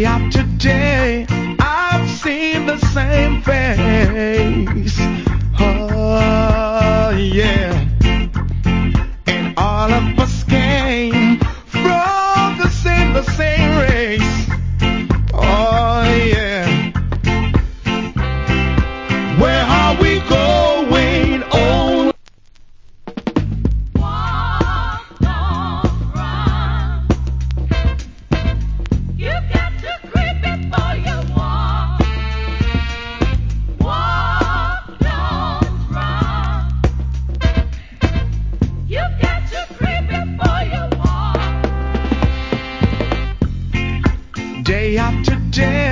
Day after day, I've seen the same face. Oh, yeah. And all of us came from the same race. Oh, yeah. Where are we going? Oh, Walk, don't run. You've got to creep before you walk. Walk, don't run. You've got to creep before you walk. day after day.